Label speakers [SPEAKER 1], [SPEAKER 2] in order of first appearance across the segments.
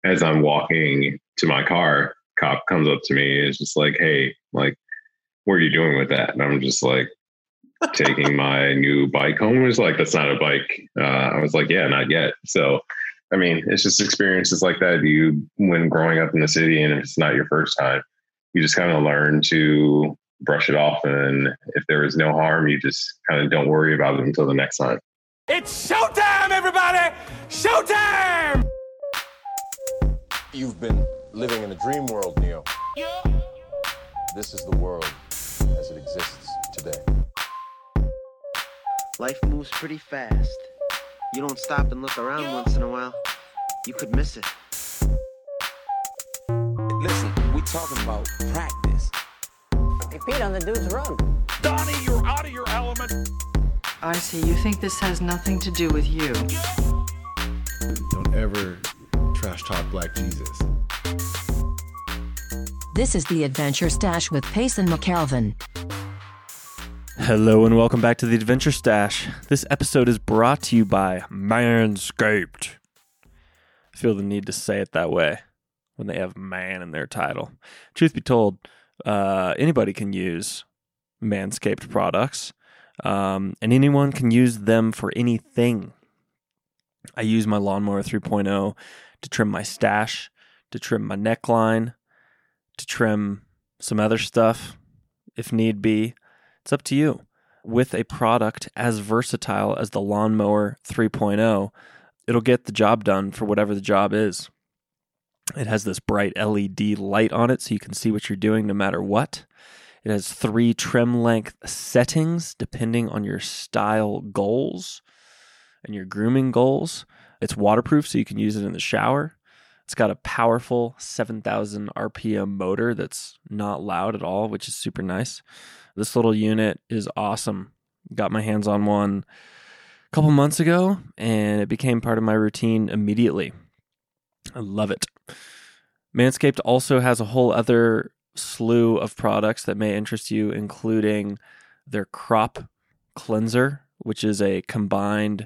[SPEAKER 1] as I'm walking to my car, cop comes up to me and is just like, "Hey, like, what are you doing with that?" And I'm just like, taking my new bike home. It was like, "That's not a bike." I was like, "Yeah, not yet." So, I mean, it's just experiences like that. When growing up in the city, and if it's not your first time, you just kind of learn to brush it off. And if there is no harm, you just kind of don't worry about it until the next time.
[SPEAKER 2] It's showtime, everybody! Showtime!
[SPEAKER 3] You've been living in a dream world, Neo. This is the world as it exists today.
[SPEAKER 4] Life moves pretty fast. You don't stop and look around once in a while, you could miss it.
[SPEAKER 5] Listen, we talking about practice.
[SPEAKER 6] Hey, Pete, on the dude's rug.
[SPEAKER 2] Donnie, you're out of your element.
[SPEAKER 7] I see. You think this has nothing to do with you.
[SPEAKER 8] Don't ever trash talk Black Jesus.
[SPEAKER 9] This is the Adventure Stash with Payson McAlvin.
[SPEAKER 10] Hello and welcome back to the Adventure Stash. This episode is brought to you by Manscaped. I feel the need to say it that way when they have man in their title. Truth be told, anybody can use Manscaped products, and anyone can use them for anything. I use my Lawnmower 3.0 to trim my stash, to trim my neckline, to trim some other stuff if need be. It's up to you. With a product as versatile as the Lawnmower 3.0, it'll get the job done for whatever the job is. It has this bright LED light on it so you can see what you're doing no matter what. It has 3 trim length settings depending on your style goals and your grooming goals. It's waterproof so you can use it in the shower. It's got a powerful 7,000 RPM motor that's not loud at all, which is super nice. This little unit is awesome. Got my hands on one a couple months ago, and it became part of my routine immediately. I love it. Manscaped also has a whole other slew of products that may interest you, including their Crop Cleanser, which is a combined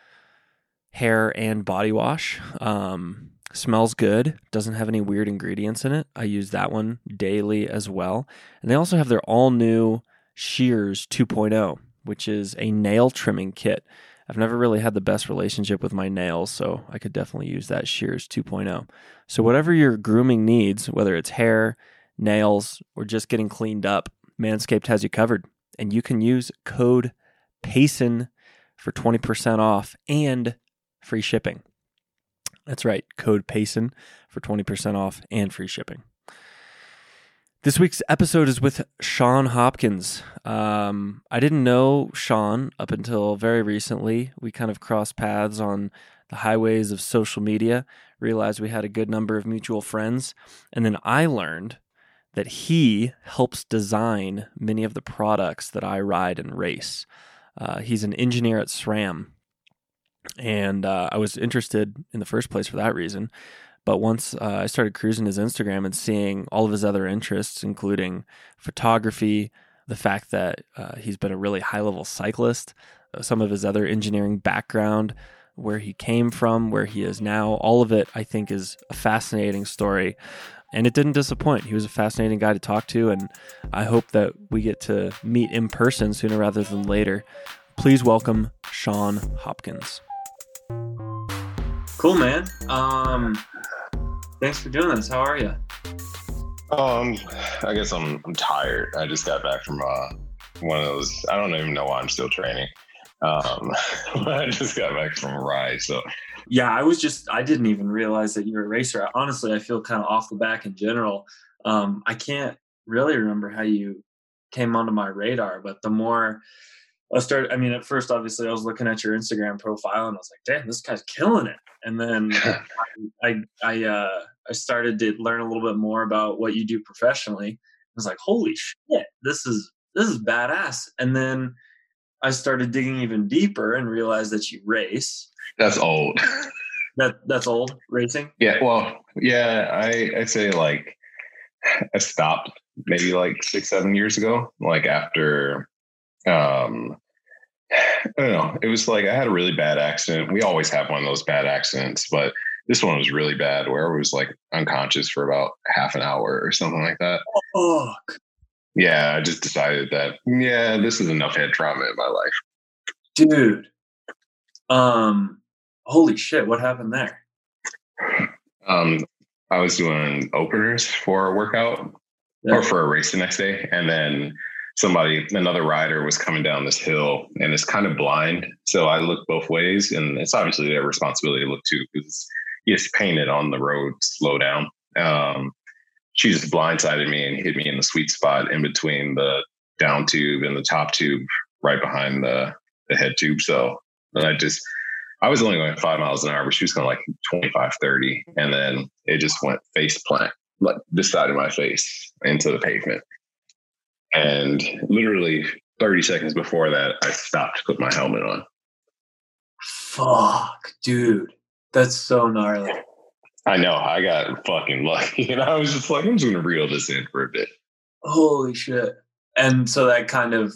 [SPEAKER 10] hair and body wash. Smells good, doesn't have any weird ingredients in it. I use that one daily as well. And they also have their all-new Shears 2.0, which is a nail trimming kit. I've never really had the best relationship with my nails, so I could definitely use that Shears 2.0. So whatever your grooming needs, whether it's hair, nails, or just getting cleaned up, Manscaped has you covered. And you can use code PAYSON for 20% off and free shipping. That's right, code PAYSON for 20% off and free shipping. This week's episode is with Sean Hopkins. I didn't know Sean up until very recently. We kind of crossed paths on the highways of social media, realized we had a good number of mutual friends, and then I learned that he helps design many of the products that I ride and race. He's an engineer at SRAM. And I was interested in the first place for that reason. But once I started cruising his Instagram and seeing all of his other interests, including photography, the fact that he's been a really high-level cyclist, some of his other engineering background, where he came from, where he is now, all of it, I think, is a fascinating story. And it didn't disappoint. He was a fascinating guy to talk to, and I hope that we get to meet in person sooner rather than later. Please welcome Sean Hopkins. Cool, man. Thanks for doing this. How are you?
[SPEAKER 1] I guess I'm tired. I just got back from one of those. I don't even know why I'm still training. I just got back from a ride. So
[SPEAKER 10] yeah, I didn't even realize that you're a racer. Honestly, I feel kind of off the back in general. I can't really remember how you came onto my radar, but the more at first, obviously, I was looking at your Instagram profile and I was like, damn, this guy's killing it. And then I started to learn a little bit more about what you do professionally. I was like, holy shit, this is badass. And then I started digging even deeper and realized that you race.
[SPEAKER 1] That's old.
[SPEAKER 10] That's old racing?
[SPEAKER 1] Yeah, well, yeah, I'd say like I stopped maybe like 6-7 years ago, like after I don't know. It was like I had a really bad accident. We always have one of those bad accidents, but this one was really bad where I was like unconscious for about half an hour or something like that.
[SPEAKER 11] Oh,
[SPEAKER 1] yeah. I just decided that, yeah, this is enough head trauma in my life.
[SPEAKER 11] Dude. Holy shit. What happened there?
[SPEAKER 1] I was doing openers for a workout or for a race the next day. And then another rider was coming down this hill and it's kind of blind. So I looked both ways, and it's obviously their responsibility to look too, because it's painted on the road, slow down. She just blindsided me and hit me in the sweet spot in between the down tube and the top tube, right behind the head tube. So I was only going 5 miles an hour, but she was going like 25, 30. And then it just went face plant, like this side of my face into the pavement. And literally 30 seconds before that, I stopped to put my helmet on.
[SPEAKER 11] Fuck, dude. That's so gnarly.
[SPEAKER 1] I know. I got fucking lucky. And I was just like, I'm just going to reel this in for a bit.
[SPEAKER 11] Holy shit. And so that kind of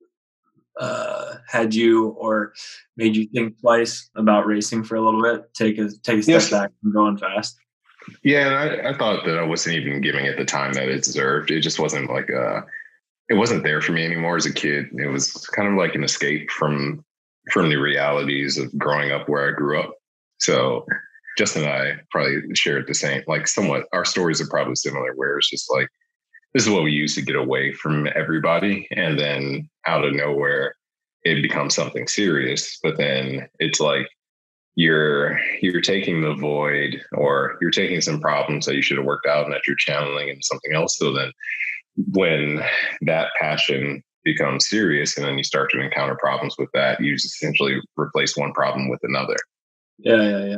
[SPEAKER 11] had you, or made you think twice about racing for a little bit, take a step back from going fast?
[SPEAKER 1] Yeah, and I thought that I wasn't even giving it the time that it deserved. It just wasn't like it wasn't there for me anymore as a kid. It was kind of like an escape from the realities of growing up where I grew up. So Justin and I probably shared the same, like somewhat, our stories are probably similar, where it's just like, this is what we use to get away from everybody. And then out of nowhere, it becomes something serious. But then it's like you're taking the void, or you're taking some problems that you should have worked out and that you're channeling into something else. So then when that passion becomes serious and then you start to encounter problems with that, you just essentially replace one problem with another.
[SPEAKER 11] Yeah.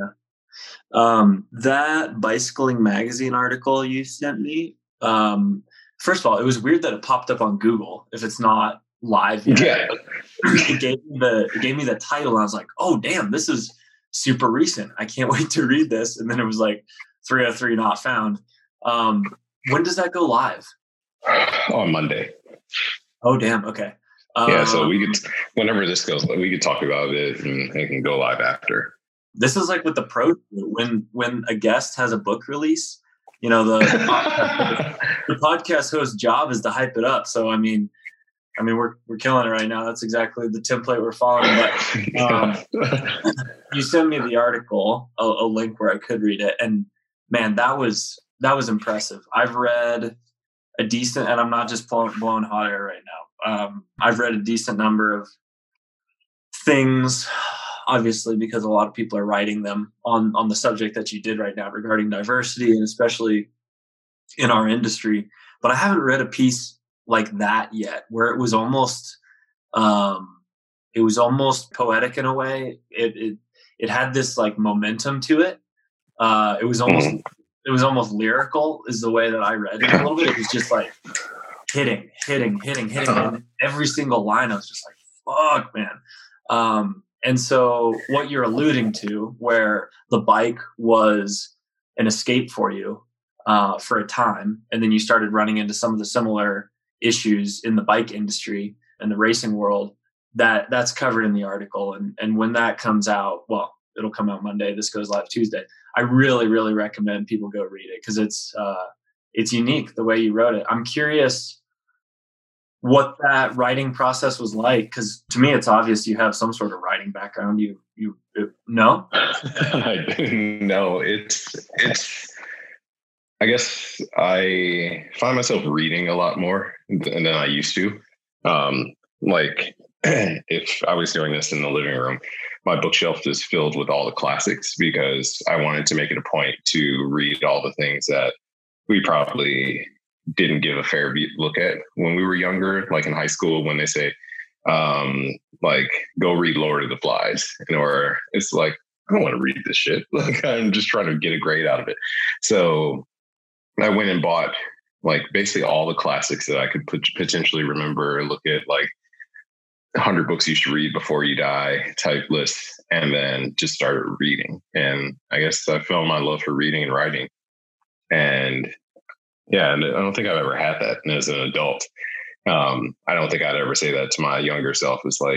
[SPEAKER 11] That Bicycling Magazine article you sent me, first of all, it was weird that it popped up on Google if it's not live yet.
[SPEAKER 1] Yeah.
[SPEAKER 11] It gave me the title, and I was like, oh damn, this is super recent. I can't wait to read this. And then it was like 303 not found. When does that go live?
[SPEAKER 1] On Monday.
[SPEAKER 11] Oh damn. Okay.
[SPEAKER 1] Yeah, so we could, whenever this goes, we could talk about it and it can go live after.
[SPEAKER 11] This is like with the pro, when a guest has a book release, you know, the podcast host's job is to hype it up. So I mean, we're killing it right now. That's exactly the template we're following. But you sent me the article, a link where I could read it, and man, that was impressive. I've read a decent, and I'm not just blowing hot air right now. I've read a decent number of things, obviously, because a lot of people are writing them on the subject that you did right now regarding diversity, and especially in our industry. But I haven't read a piece like that yet, where it was almost poetic in a way. It had this like momentum to it. It was almost lyrical, is the way that I read it a little bit. It was just like hitting. And every single line, I was just like, fuck, man. And so what you're alluding to, where the bike was an escape for you for a time, and then you started running into some of the similar issues in the bike industry and the racing world, that's covered in the article. And when that comes out, well, it'll come out Monday. This goes live Tuesday. I really, really recommend people go read it, because it's unique the way you wrote it. I'm curious what that writing process was like, because to me, it's obvious you have some sort of writing background. You no?
[SPEAKER 1] No, it's. I guess I find myself reading a lot more than I used to. Like if I was doing this in the living room, my bookshelf is filled with all the classics, because I wanted to make it a point to read all the things that we probably didn't give a fair look at when we were younger, like in high school, when they say, like, go read Lord of the Flies. Or it's like, I don't want to read this shit. Like, I'm just trying to get a grade out of it. So I went and bought like basically all the classics that I could potentially remember, look at like 100 books you should read before you die type lists, and then just started reading. And I guess I fell in my love for reading and writing. And yeah, and I don't think I've ever had that as an adult. I don't think I'd ever say that to my younger self. It's like,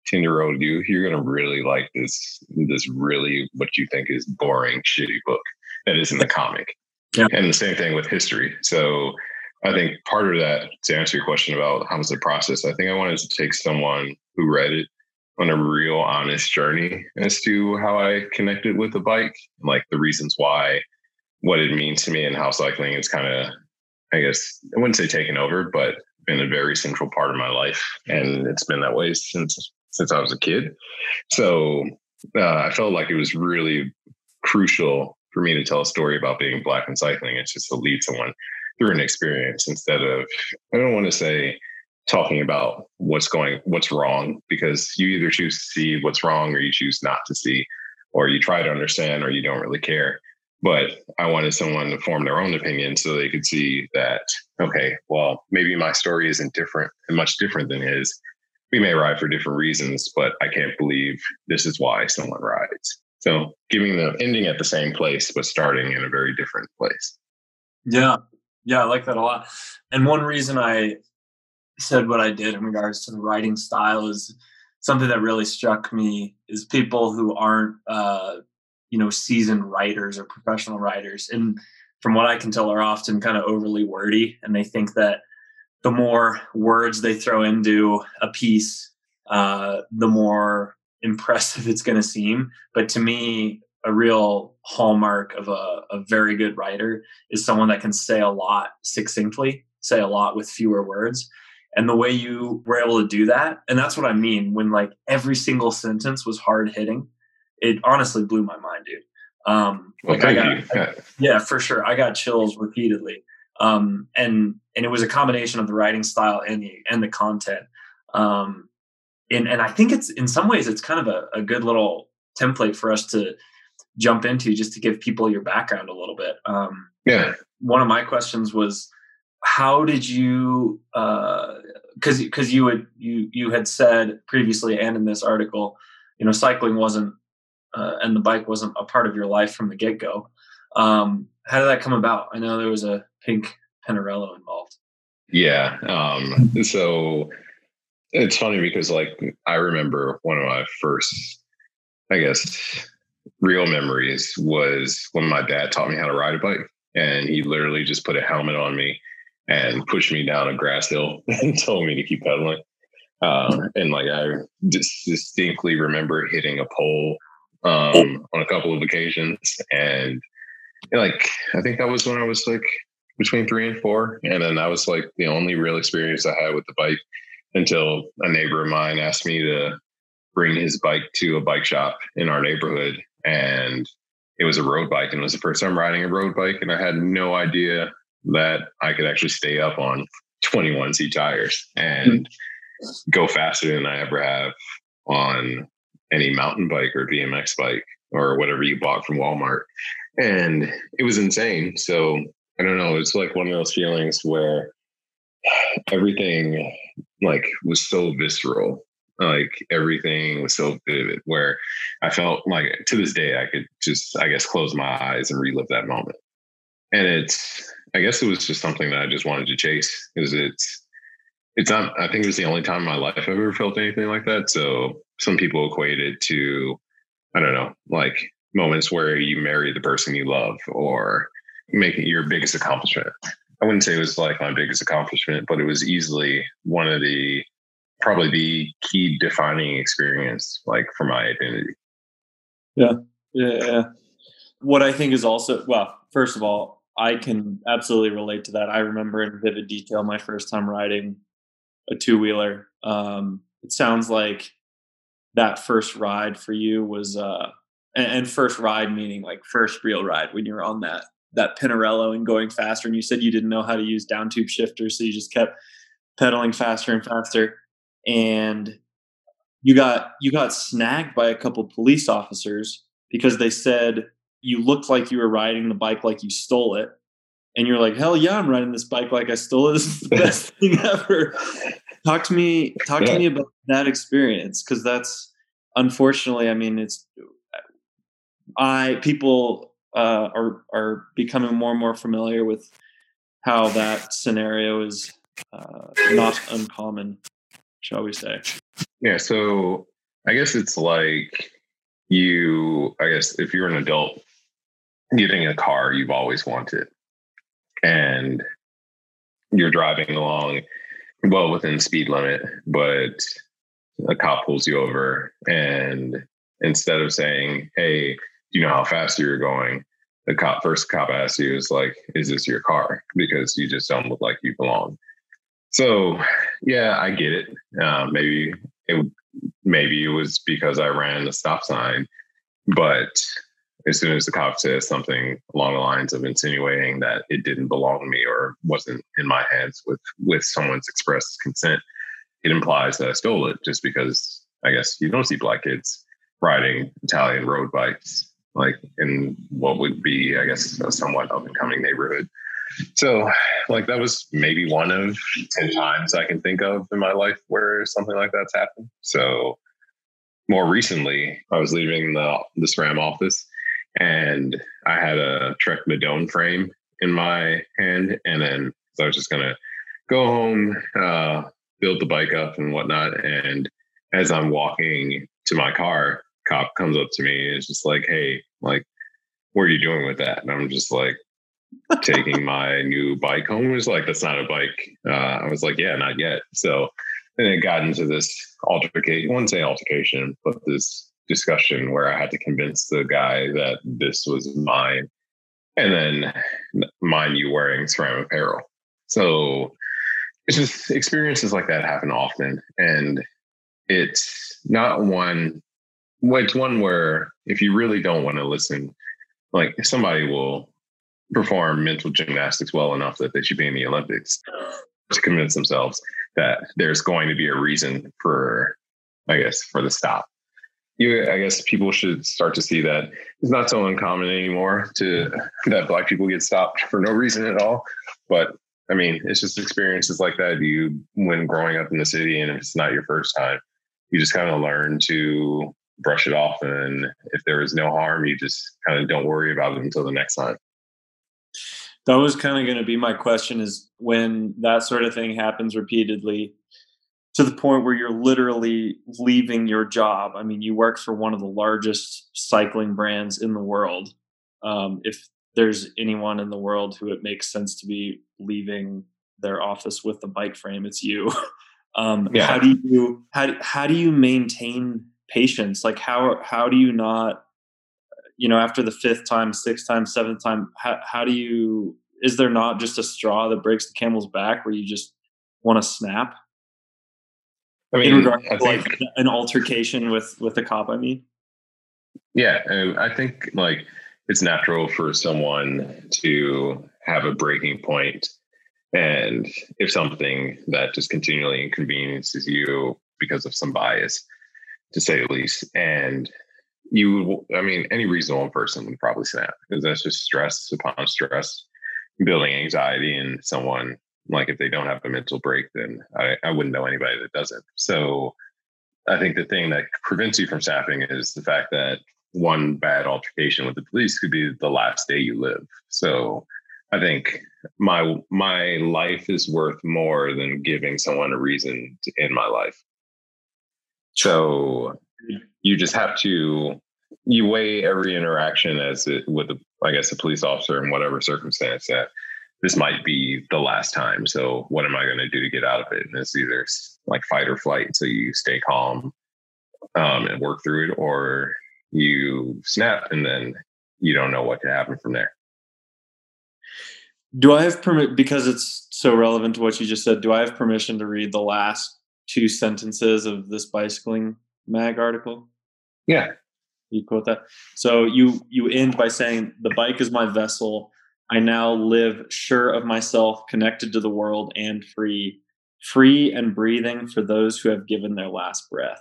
[SPEAKER 1] 10-year-old you, you're going to really like this really what you think is boring, shitty book that isn't a comic.
[SPEAKER 11] Yeah.
[SPEAKER 1] And the same thing with history. So I think part of that, to answer your question about how was the process, I think I wanted to take someone who read it on a real honest journey as to how I connected with the bike, like the reasons why, what it means to me, and how cycling is kind of, I guess, I wouldn't say taken over, but been a very central part of my life. And it's been that way since I was a kid. So I felt like it was really crucial for me to tell a story about being Black and cycling. It's just to lead someone through an experience instead of, I don't want to say talking about what's wrong, because you either choose to see what's wrong or you choose not to see, or you try to understand or you don't really care. But I wanted someone to form their own opinion so they could see that, okay, well, maybe my story isn't different and much different than his. We may ride for different reasons, but I can't believe this is why someone rides. So giving the ending at the same place, but starting in a very different place.
[SPEAKER 11] Yeah. Yeah, I like that a lot. And one reason I said what I did in regards to the writing style is something that really struck me is people who aren't, seasoned writers or professional writers. And from what I can tell, are often kind of overly wordy. And they think that the more words they throw into a piece, the more impressive it's going to seem. But to me, a real hallmark of a very good writer is someone that can say a lot succinctly, say a lot with fewer words. And the way you were able to do that, and that's what I mean when like every single sentence was hard hitting, it honestly blew my mind, dude. Yeah, for sure. I got chills repeatedly. And it was a combination of the writing style and the content. And I think it's, in some ways, it's kind of a good little template for us to jump into, just to give people your background a little bit. One of my questions was, how did you, because you had said previously and in this article, cycling wasn't, and the bike wasn't a part of your life from the get-go. How did that come about? I know there was a pink Pinarello involved.
[SPEAKER 1] Yeah. So it's funny because I remember one of my first, I guess, real memories was when my dad taught me how to ride a bike, and he literally just put a helmet on me and pushed me down a grass hill and told me to keep pedaling. And I distinctly remember hitting a pole on a couple of occasions. And I think that was when I was between 3 and 4. And then that was the only real experience I had with the bike until a neighbor of mine asked me to bring his bike to a bike shop in our neighborhood. And it was a road bike, and it was the first time riding a road bike. And I had no idea that I could actually stay up on 21C tires and go faster than I ever have on any mountain bike or BMX bike or whatever you bought from Walmart. And it was insane. So I don't know. It's one of those feelings where everything was so visceral. Everything was so vivid, where I felt to this day, I could just, I guess, close my eyes and relive that moment. And I guess it was just something that I just wanted to chase, because it's not, I think it was the only time in my life I've ever felt anything like that. So some people equate it to, I don't know, moments where you marry the person you love or make it your biggest accomplishment. I wouldn't say it was my biggest accomplishment, but it was easily one of probably the key defining experience for my identity.
[SPEAKER 10] Yeah. What I think is also, well, first of all, I can absolutely relate to that. I remember in vivid detail my first time riding a two-wheeler. It sounds like that first ride for you was, and first ride meaning first real ride when you were on that Pinarello and going faster. And you said you didn't know how to use down tube shifters, so you just kept pedaling faster and faster. And you got snagged by a couple police officers because they said you looked like you were riding the bike like you stole it. And you're like, hell yeah, I'm riding this bike like I stole it. This is the best thing ever. Talk to me about that experience, because that's, unfortunately, I mean, people are becoming more and more familiar with how that scenario is not uncommon, shall we say.
[SPEAKER 1] Yeah. So I guess it's like I guess if you're an adult getting a car you've always wanted and you're driving along well within speed limit, but a cop pulls you over, and instead of saying, hey, do you know how fast you're going? The first cop asks you is like, is this your car? Because you just don't look like you belong. So yeah, I get it. Maybe it was because I ran the stop sign, but as soon as the cop says something along the lines of insinuating that it didn't belong to me or wasn't in my hands with someone's express consent, it implies that I stole it, just because I guess you don't see black kids riding Italian road bikes like in what would be, I guess, a somewhat up and coming neighborhood. So like that was maybe one of 10 times I can think of in my life where something like that's happened. So more recently, I was leaving the SRAM office and I had a Trek Madone frame in my hand. And then so I was just going to go home, build the bike up and whatnot. And as I'm walking to my car, cop comes up to me and is just like, hey, like, what are you doing with that? And I'm just like, taking my new bike home. It was like, that's not a bike. I was like, yeah, not yet. So then it got into this altercation, I wouldn't say altercation, but this discussion where I had to convince the guy that this was mine. And then mind you, wearing SRAM apparel. So it's just experiences like that happen often. And it's not one, it's one where if you really don't want to listen, like somebody will perform mental gymnastics well enough that they should be in the Olympics to convince themselves that there's going to be a reason for, I guess, for the stop. I guess people should start to see that it's not so uncommon anymore that black people get stopped for no reason at all. But I mean, it's just experiences like that. When growing up in the city, and if it's not your first time, you just kind of learn to brush it off. And if there is no harm, you just kind of don't worry about it until the next time.
[SPEAKER 11] That was kind of going to be my question, is when that sort of thing happens repeatedly to the point where you're literally leaving your job. I mean, you work for one of the largest cycling brands in the world. If there's anyone in the world who it makes sense to be leaving their office with the bike frame, it's you. How do you maintain patience? Like how do you not, after the 5th time, 6th time, 7th time, how do you, is there not just a straw that breaks the camel's back where you just want to snap? I mean, in regard to like an altercation with a cop, I mean?
[SPEAKER 1] Yeah. I think like it's natural for someone to have a breaking point. And if something that just continually inconveniences you because of some bias, to say the least, and any reasonable person would probably snap, because that's just stress upon stress, building anxiety in someone. Like if they don't have a mental break, then I wouldn't know anybody that doesn't. So I think the thing that prevents you from snapping is the fact that one bad altercation with the police could be the last day you live. So I think my life is worth more than giving someone a reason to end my life. So you just have to, you weigh every interaction with a police officer in whatever circumstance that this might be the last time. So what am I going to do to get out of it? And it's either like fight or flight. So you stay calm and work through it, or you snap and then you don't know what can happen from there.
[SPEAKER 11] Do I have permit, because it's so relevant to what you just said, do I have permission to read the last 2 sentences of this Bicycling Mag article?
[SPEAKER 1] Yeah.
[SPEAKER 11] You quote that. So you end by saying, "The bike is my vessel. I now live sure of myself, connected to the world, and free and breathing for those who have given their last breath."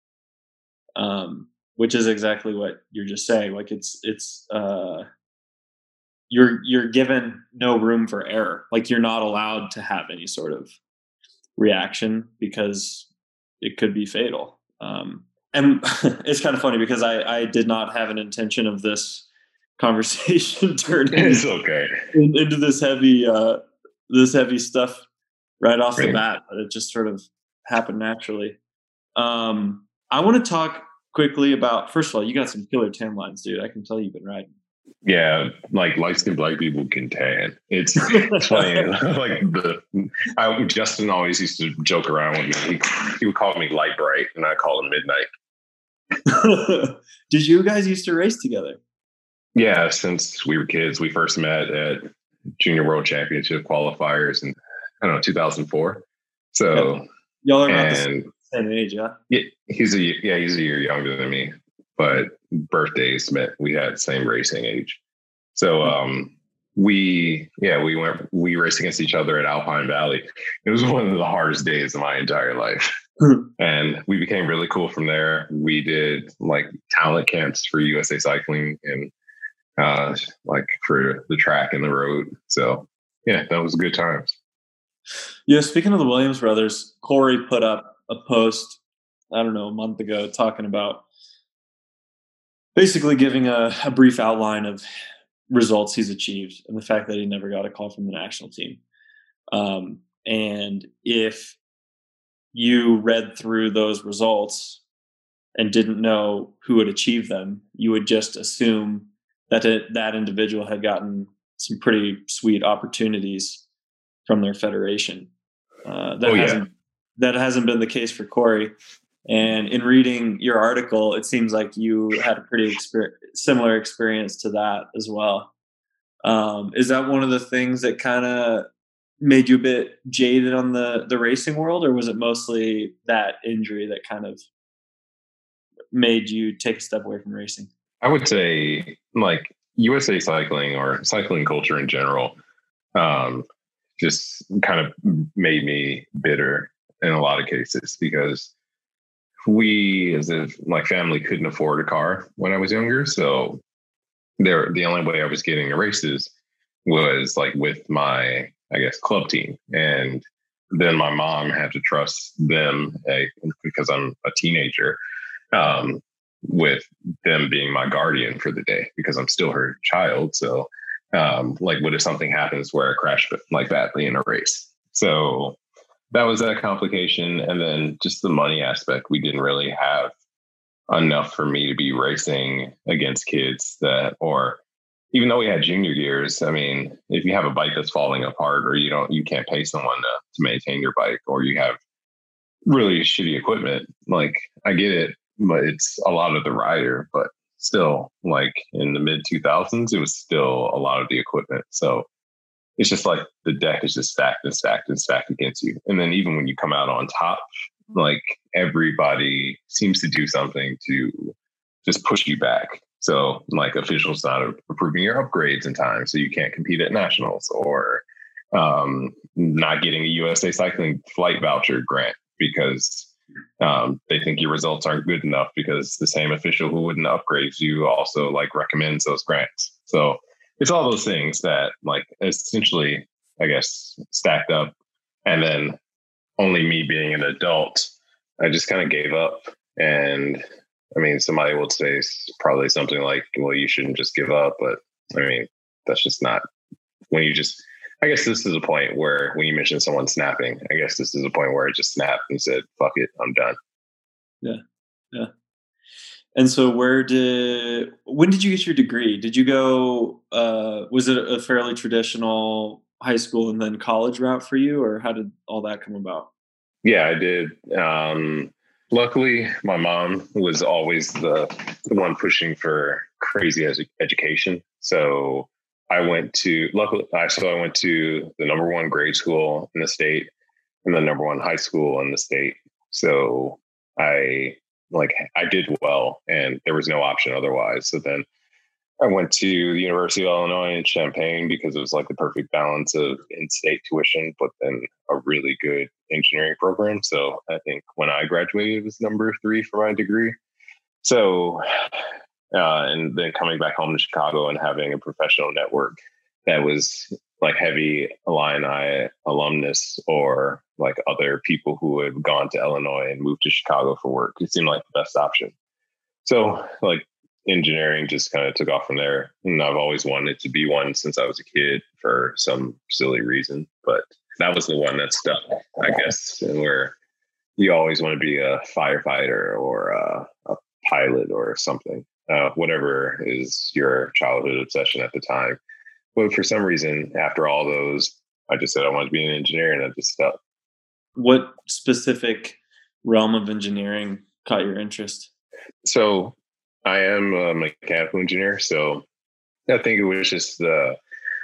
[SPEAKER 11] Which is exactly what you're just saying. Like you're given no room for error. Like you're not allowed to have any sort of reaction because it could be fatal. And it's kind of funny because I did not have an intention of this conversation turning
[SPEAKER 1] it's okay.
[SPEAKER 11] into this heavy stuff right off the bat, but it just sort of happened naturally.
[SPEAKER 10] I want to talk quickly about, first of all, you got some killer tan lines, dude. I can tell you've been riding.
[SPEAKER 1] Yeah, like light-skinned black people can tan. It's funny. Like Justin always used to joke around with me. He would call me light bright, and I call him midnight.
[SPEAKER 10] Did you guys used to race together?
[SPEAKER 1] Yeah, since we were kids. We first met at Junior World Championship qualifiers in, I don't know, 2004. So
[SPEAKER 10] yeah. Y'all are about the same age, yeah?
[SPEAKER 1] Yeah, he's a year younger than me, but birthdays met. We had the same racing age. So we raced against each other at Alpine Valley. It was one of the hardest days of my entire life. And we became really cool from there. We did like talent camps for USA Cycling and like for the track and the road. So yeah, that was good times.
[SPEAKER 10] Yeah, speaking of the Williams brothers, Corey put up a post, I don't know, a month ago, talking about basically giving a brief outline of results he's achieved and the fact that he never got a call from the national team. And if you read through those results and didn't know who had achieved them, you would just assume that that individual had gotten some pretty sweet opportunities from their federation. That hasn't been the case for Corey. And in reading your article, it seems like you had a pretty similar experience to that as well. Is that one of the things that kind of made you a bit jaded on the racing world, or was it mostly that injury that kind of made you take a step away from racing?
[SPEAKER 1] I would say like USA Cycling or cycling culture in general just kind of made me bitter in a lot of cases, because we as a like family couldn't afford a car when I was younger. So the only way I was getting to races was like with my, I guess, club team. And then my mom had to trust them because I'm a teenager, with them being my guardian for the day because I'm still her child. So like what if something happens where I crash like badly in a race? So that was that complication. And then just the money aspect, we didn't really have enough for me to be racing against kids that, or even though we had junior gears, I mean, if you have a bike that's falling apart or you can't pay someone to maintain your bike, or you have really shitty equipment, like I get it, but it's a lot of the rider, but still like in the mid 2000s, it was still a lot of the equipment. So it's just like the deck is just stacked and stacked and stacked against you. And then even when you come out on top, like everybody seems to do something to just push you back. So like officials not approving your upgrades in time, so you can't compete at nationals, or not getting a USA Cycling flight voucher grant because they think your results aren't good enough because the same official who wouldn't upgrade you also like recommends those grants. So it's all those things that like essentially, I guess, stacked up. And then only me being an adult, I just kind of gave up. And I mean, somebody would say probably something like, well, you shouldn't just give up. But I mean, that's just not when you just, I guess this is a point where when you mentioned someone snapping, I guess this is a point where I just snapped and said, fuck it, I'm done.
[SPEAKER 10] Yeah. Yeah. And so when did you get your degree? Did you go, was it a fairly traditional high school and then college route for you, or how did all that come about?
[SPEAKER 1] Yeah, I did. Luckily, my mom was always the one pushing for crazy education. So I went to the number one grade school in the state and the number one high school in the state. So I did well, and there was no option otherwise. So then I went to the University of Illinois in Champaign because it was like the perfect balance of in-state tuition, but then a really good engineering program. So I think when I graduated, it was number 3 for my degree. So, and then coming back home to Chicago and having a professional network that was like heavy Illini alumnus, or like other people who had gone to Illinois and moved to Chicago for work, it seemed like the best option. So like engineering just kind of took off from there. And I've always wanted to be one since I was a kid for some silly reason, but that was the one that stuck, I guess, and where you always want to be a firefighter or a pilot or something, whatever is your childhood obsession at the time. But for some reason, after all those, I just said I wanted to be an engineer, and I just stuck.
[SPEAKER 10] What specific realm of engineering caught your interest?
[SPEAKER 1] So I am a mechanical engineer. So I think it was just the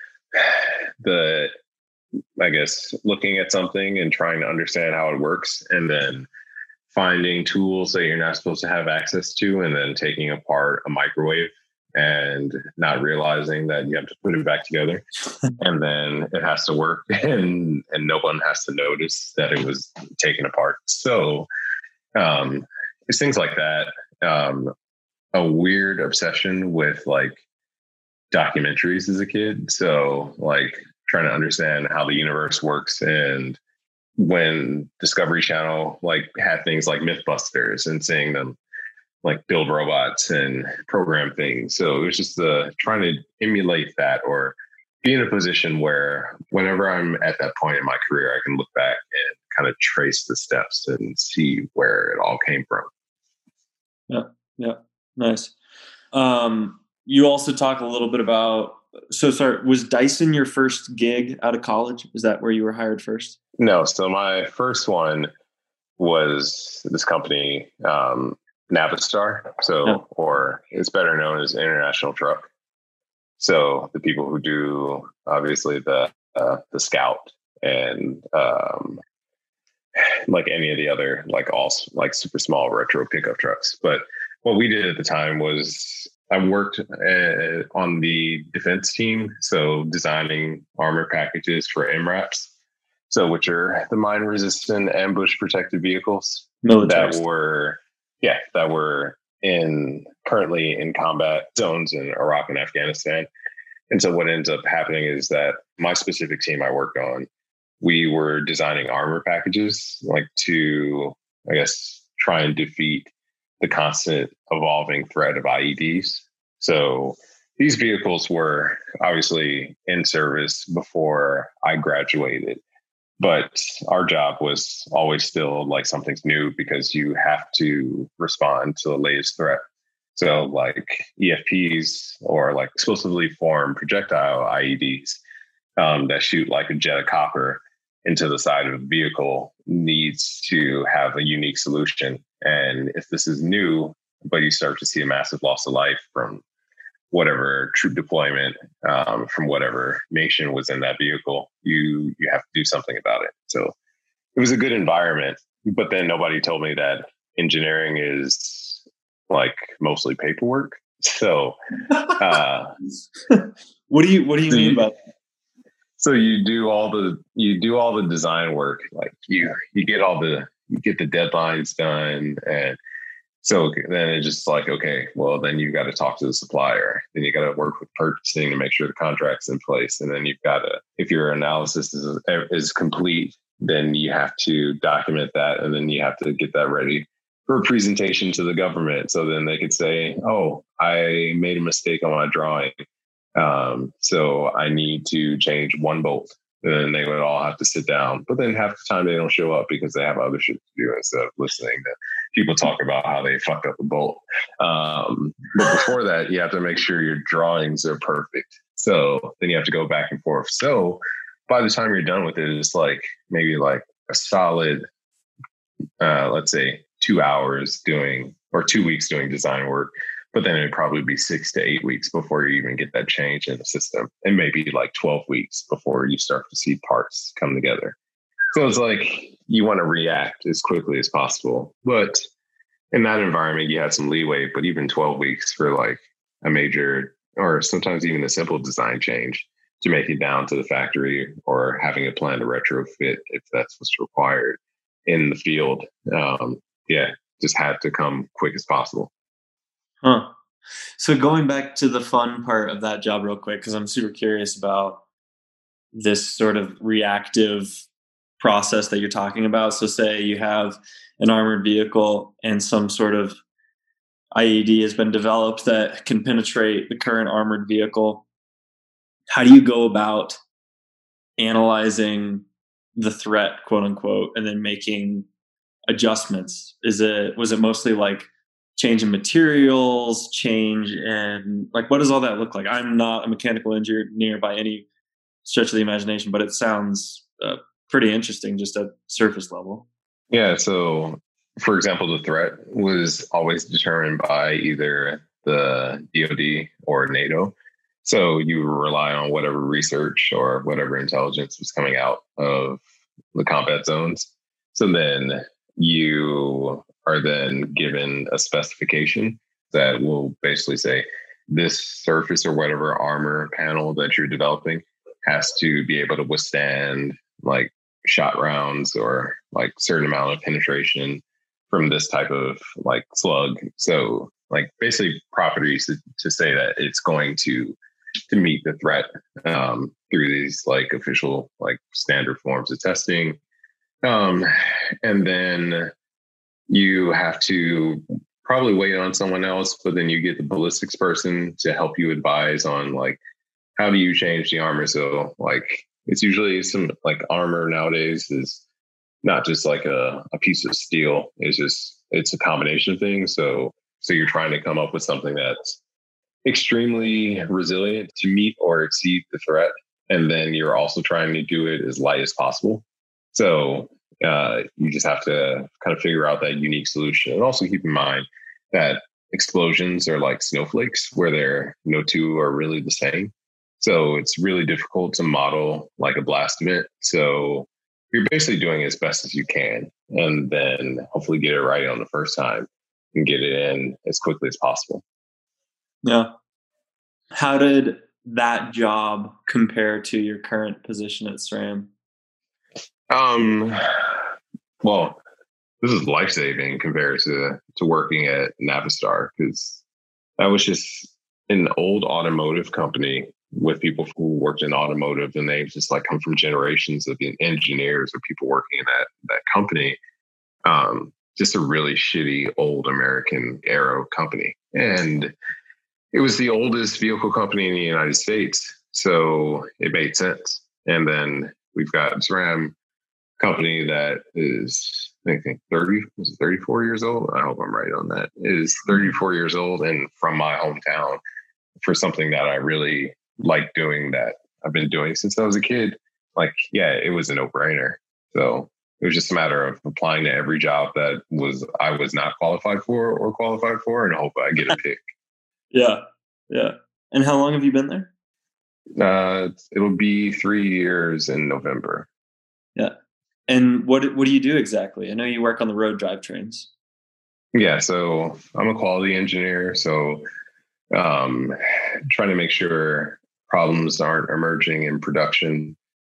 [SPEAKER 1] I guess looking at something and trying to understand how it works, and then finding tools that you're not supposed to have access to, and then taking apart a microwave and not realizing that you have to put it back together and then it has to work, and no one has to notice that it was taken apart. So it's things like that. A weird obsession with like documentaries as a kid. So like trying to understand how the universe works. And when Discovery Channel like had things like Mythbusters and seeing them like build robots and program things. So it was just trying to emulate that, or be in a position where whenever I'm at that point in my career, I can look back and kind of trace the steps and see where it all came from.
[SPEAKER 10] Yeah. Nice. You also talk a little bit about, was Dyson your first gig out of college? Is that where you were hired first?
[SPEAKER 1] No. So my first one was this company, Navistar. So, or it's better known as International Truck. So the people who do obviously the Scout and like any of the other like super small retro pickup trucks. But what we did at the time was I worked on the defense team, so designing armor packages for MRAPs, so which are the mine-resistant ambush-protected vehicles that were currently in combat zones in Iraq and Afghanistan. And so what ends up happening is that my specific team I worked on, we were designing armor packages like to, I guess, try and defeat the constant evolving threat of IEDs. So these vehicles were obviously in service before I graduated, but our job was always still like something's new because you have to respond to the latest threat. So like EFPs or like explosively formed projectile IEDs that shoot like a jet of copper into the side of the vehicle needs to have a unique solution. And if this is new, but you start to see a massive loss of life from whatever troop deployment, from whatever nation was in that vehicle, you have to do something about it. So it was a good environment, but then nobody told me that engineering is like mostly paperwork. So
[SPEAKER 10] what do you mean by that?
[SPEAKER 1] So you do all the design work, like you get the deadlines done, and so then it's just like, okay, well then you got to talk to the supplier, then you got to work with purchasing to make sure the contract's in place, and then you've got to, if your analysis is complete, then you have to document that, and then you have to get that ready for a presentation to the government, so then they could say, oh, I made a mistake on my drawing. So I need to change one bolt. And then they would all have to sit down. But then half the time they don't show up because they have other shit to do instead of listening to people talk about how they fucked up a bolt. But before that, you have to make sure your drawings are perfect. So then you have to go back and forth. So by the time you're done with it, it's like maybe like a solid, let's say 2 hours doing, or 2 weeks doing design work. But then it'd probably be 6 to 8 weeks before you even get that change in the system. And maybe like 12 weeks before you start to see parts come together. So it's like you want to react as quickly as possible. But in that environment, you had some leeway. But even 12 weeks for like a major, or sometimes even a simple design change to make it down to the factory, or having a plan to retrofit if that's what's required in the field. Just had to come quick as possible.
[SPEAKER 10] Huh. So going back to the fun part of that job real quick, because I'm super curious about this sort of reactive process that you're talking about. So say you have an armored vehicle and some sort of IED has been developed that can penetrate the current armored vehicle. How do you go about analyzing the threat, quote unquote, and then making adjustments? Was it mostly like change in materials, change in like, what does all that look like? I'm not a mechanical engineer by any stretch of the imagination, but it sounds pretty interesting just at surface level.
[SPEAKER 1] Yeah. So, for example, the threat was always determined by either the DoD or NATO. So you rely on whatever research or whatever intelligence was coming out of the combat zones. So then you are then given a specification that will basically say this surface or whatever armor panel that you're developing has to be able to withstand like shot rounds or like certain amount of penetration from this type of like slug. So like basically properties to say that it's going to meet the threat through these like official like standard forms of testing. And then you have to probably wait on someone else, but then you get the ballistics person to help you advise on like, how do you change the armor? So like, it's usually some like armor nowadays is not just like a piece of steel. It's a combination of things. So you're trying to come up with something that's extremely resilient to meet or exceed the threat. And then you're also trying to do it as light as possible. So you just have to kind of figure out that unique solution. And also keep in mind that explosions are like snowflakes where no two are really the same. So it's really difficult to model like a blast event. So you're basically doing it as best as you can, and then hopefully get it right on the first time and get it in as quickly as possible.
[SPEAKER 10] Yeah. How did that job compare to your current position at SRAM?
[SPEAKER 1] Well, this is life-saving compared to working at Navistar, because that was just an old automotive company with people who worked in automotive, and they just like come from generations of engineers or people working in that company. Just a really shitty old American aero company. And it was the oldest vehicle company in the United States. So it made sense. And then we've got SRAM company that is, I think 34 years old. I hope I'm right on that. It is 34 years old and from my hometown for something that I really like doing, that I've been doing since I was a kid. Like, yeah, it was a no-brainer. So it was just a matter of applying to every job that I was not qualified for or qualified for, and hope I get a pick.
[SPEAKER 10] Yeah. And how long have you been there?
[SPEAKER 1] It'll be 3 years in November.
[SPEAKER 10] Yeah. And what do you do exactly? I know you work on the road drivetrains.
[SPEAKER 1] Yeah, so I'm a quality engineer. So trying to make sure problems aren't emerging in production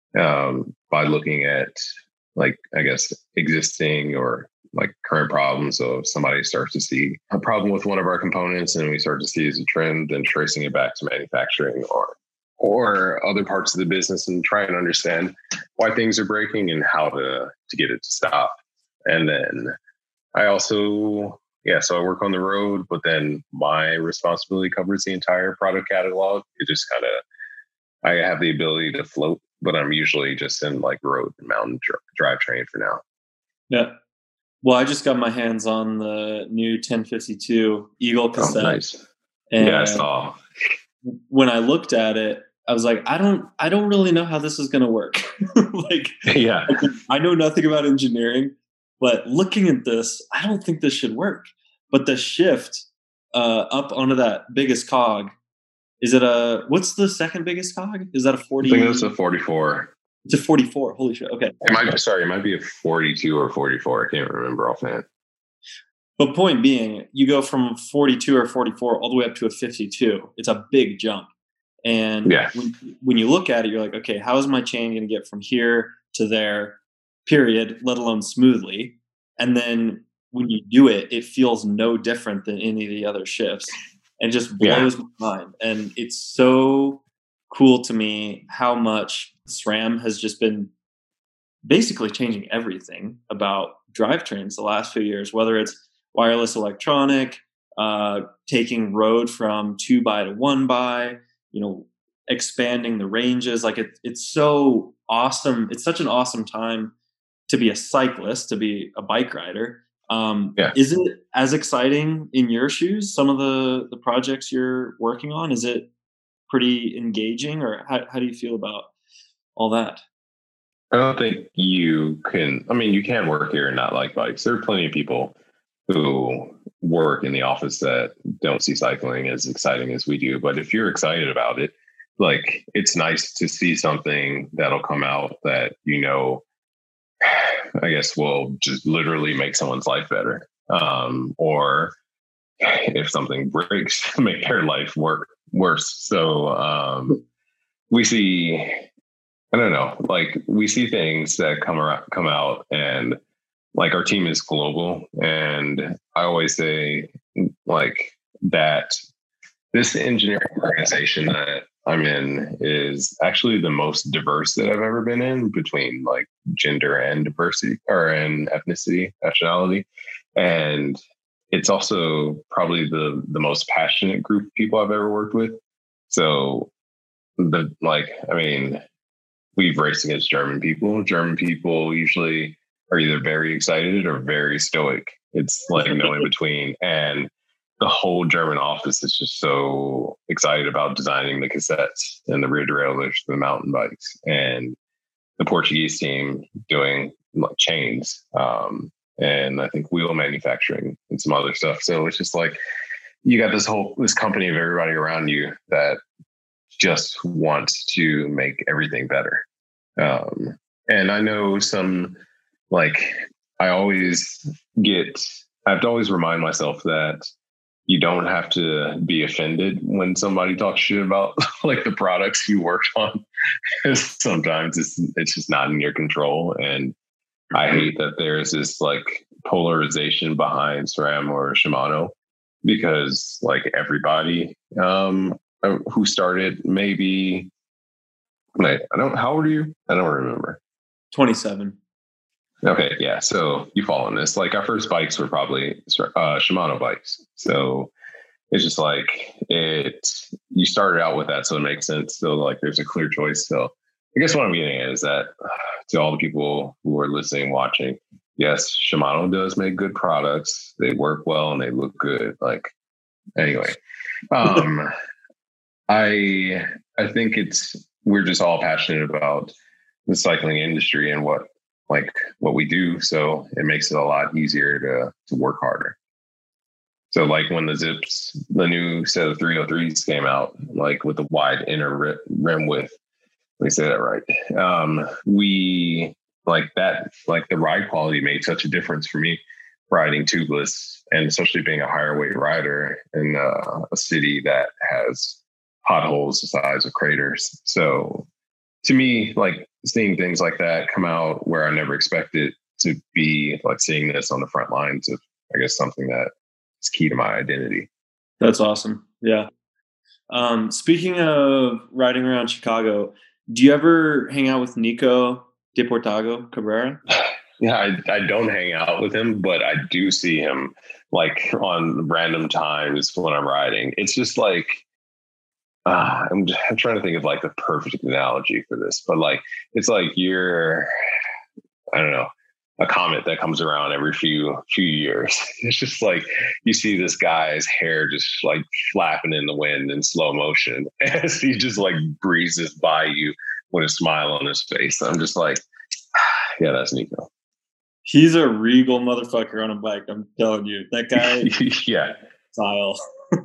[SPEAKER 1] by looking at, like, I guess, existing or like current problems. So if somebody starts to see a problem with one of our components and we start to see it as a trend, then tracing it back to manufacturing or other parts of the business and trying to understand why things are breaking and how to get it to stop. And then I also, so I work on the road, but then my responsibility covers the entire product catalog. It just kind of, I have the ability to float, but I'm usually just in like road and mountain drivetrain for now.
[SPEAKER 10] Yeah. Well, I just got my hands on the new 1052 Eagle cassette.
[SPEAKER 1] Oh, nice.
[SPEAKER 10] And
[SPEAKER 1] yeah, I saw.
[SPEAKER 10] When I looked at it, I was like, I don't really know how this is going to work. Like,
[SPEAKER 1] yeah,
[SPEAKER 10] I know nothing about engineering, but looking at this, I don't think this should work. But the shift up onto that biggest cog, what's the second biggest cog? Is that a 40?
[SPEAKER 1] I think that's a 44.
[SPEAKER 10] It's a 44. Holy shit. Okay.
[SPEAKER 1] It might be a 42 or 44. I can't remember offhand.
[SPEAKER 10] But point being, you go from 42 or 44 all the way up to a 52. It's a big jump. And when you look at it, you're like, okay, how is my chain going to get from here to there, period, let alone smoothly? And then when you do it, it feels no different than any of the other shifts. And it just blows my mind. And it's so cool to me how much SRAM has just been basically changing everything about drivetrains the last few years, whether it's wireless electronic, taking road from 2x to 1x, expanding the ranges. Like it's so awesome. It's such an awesome time to be a cyclist, to be a bike rider.
[SPEAKER 1] Yeah.
[SPEAKER 10] Is it as exciting in your shoes? Some of the projects you're working on, is it pretty engaging, or how do you feel about all that?
[SPEAKER 1] I don't think you can. I mean, you can work here and not like bikes. There are plenty of people who work in the office that don't see cycling as exciting as we do. But if you're excited about it, like, it's nice to see something that'll come out that, you know, I guess will just literally make someone's life better. Or if something breaks, make their life worse. So we see, I don't know, like, we see things that come out, and like, our team is global. And I always say, like, that this engineering organization that I'm in is actually the most diverse that I've ever been in, between like gender and diversity, or in ethnicity, nationality. And it's also probably the most passionate group of people I've ever worked with. So we've raced against German people. German people usually are either very excited or very stoic. It's like no in between. And the whole German office is just so excited about designing the cassettes and the rear derailleurs for the mountain bikes, and the Portuguese team doing like chains, and I think wheel manufacturing and some other stuff. So it's just like, you got this company of everybody around you that just wants to make everything better. And I know some, like, I have to always remind myself that you don't have to be offended when somebody talks shit about like the products you worked on. Sometimes it's just not in your control. And I hate that there's this like polarization behind SRAM or Shimano, because like everybody who started, maybe, how old are you? I don't remember.
[SPEAKER 10] 27.
[SPEAKER 1] Okay, yeah. So you follow in this. Like, our first bikes were probably Shimano bikes. So it's just like, you started out with that, so it makes sense. So like, there's a clear choice. So I guess what I'm getting at is that, to all the people who are listening, watching, yes, Shimano does make good products. They work well and they look good. Like, anyway, I think we're just all passionate about the cycling industry and what we do. So it makes it a lot easier to work harder. So like, when the Zips, the new set of 303s came out, like with the wide inner rim width, let me say that right. We like that, like, the ride quality made such a difference for me riding tubeless, and especially being a higher weight rider in a city that has potholes the size of craters. So to me, like, seeing things like that come out where I never expected to be, like seeing this on the front lines of, I guess, something that is key to my identity.
[SPEAKER 10] That's awesome. Yeah. Speaking of riding around Chicago, do you ever hang out with Nico Deportago Cabrera?
[SPEAKER 1] Yeah, I don't hang out with him, but I do see him like on random times when I'm riding. It's just like, I'm trying to think of like the perfect analogy for this, but like, it's like you're, I don't know, a comet that comes around every few years. It's just like you see this guy's hair just like flapping in the wind in slow motion as he just like breezes by you with a smile on his face. I'm just like, yeah, that's Nico.
[SPEAKER 10] He's a regal motherfucker on a bike. I'm telling you, that guy.
[SPEAKER 1] Yeah.
[SPEAKER 10] Style.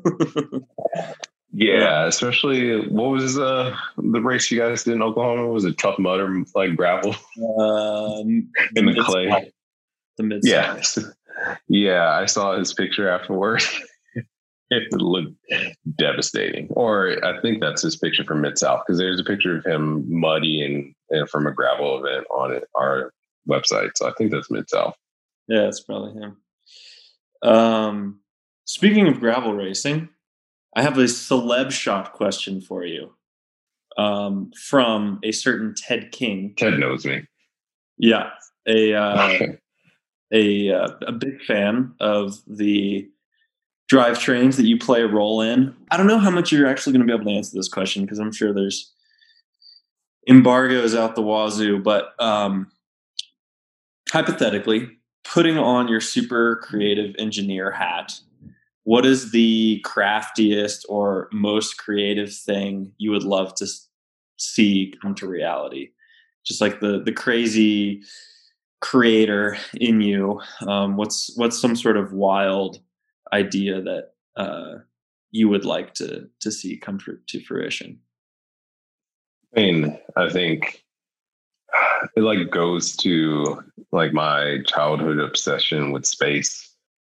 [SPEAKER 1] Yeah, especially what was the race you guys did in Oklahoma? Was it Tough Mud or like gravel? In the clay.
[SPEAKER 10] The mid.
[SPEAKER 1] Yeah, yeah. I saw his picture afterwards. It looked devastating. Or I think that's his picture from Mid-South, because there's a picture of him muddy and from a gravel event on our website. So I think that's Mid-South.
[SPEAKER 10] Yeah, it's probably him. Speaking of gravel racing, I have a celeb shot question for you from a certain Ted King.
[SPEAKER 1] Ted knows me.
[SPEAKER 10] Yeah, a big fan of the drivetrains that you play a role in. I don't know how much you're actually going to be able to answer this question, because I'm sure there's embargoes out the wazoo. But hypothetically, putting on your super creative engineer hat, what is the craftiest or most creative thing you would love to see come to reality? Just like the crazy creator in you. What's some sort of wild idea that you would like to see come to fruition?
[SPEAKER 1] I mean, I think it like goes to like my childhood obsession with space,